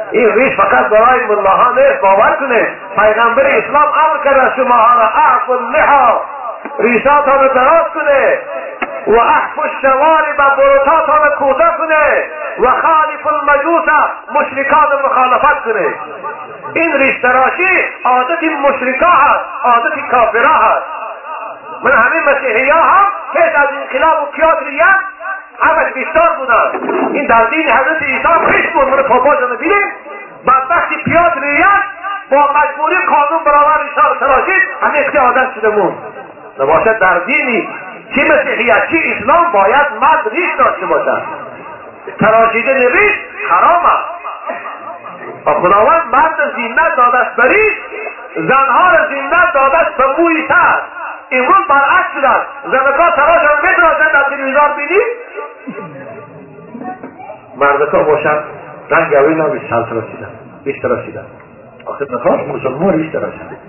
این ریش فقط برای ملاها نیست. باور کنه پیغمبر اسلام امر کرده شماها را اعفوا اللحا، ریشاتان دراز کنه، و احفوا الشوارب، بروتاتان کوتاه کنه، و خالف المجوس، مشرکان مخالفت کنه. این ریش تراشی عادت مشرکا هست، عادت کافرا هست. من همین مسیحی ها هم که از انقلاب و پیادریت همش بیشتر بودن. این در دین حضرت عیسی ریش بود. من پاپاشو ببینیم بدبختی پیادریت با مجبوری قانون برابر ریشا رو تراشید، همین اختی عادت شده مون. نباشد در دینی چی مسیحیت چی اسلام باید مرد ریش داشته باشد. تراشیدن ریش حرام است. و خداوند مرد زینت دادست به ریش، زنها را زینت دادست به موی سر. امروز برعکس شدن، زنکا تراشن میتراشن در تلویزیون بینید، مردکا باشن رنگ اویل هم ریش تراشیدن، ریش تراشیدن. آخر نخواست مسلمان ریش تراشیدن.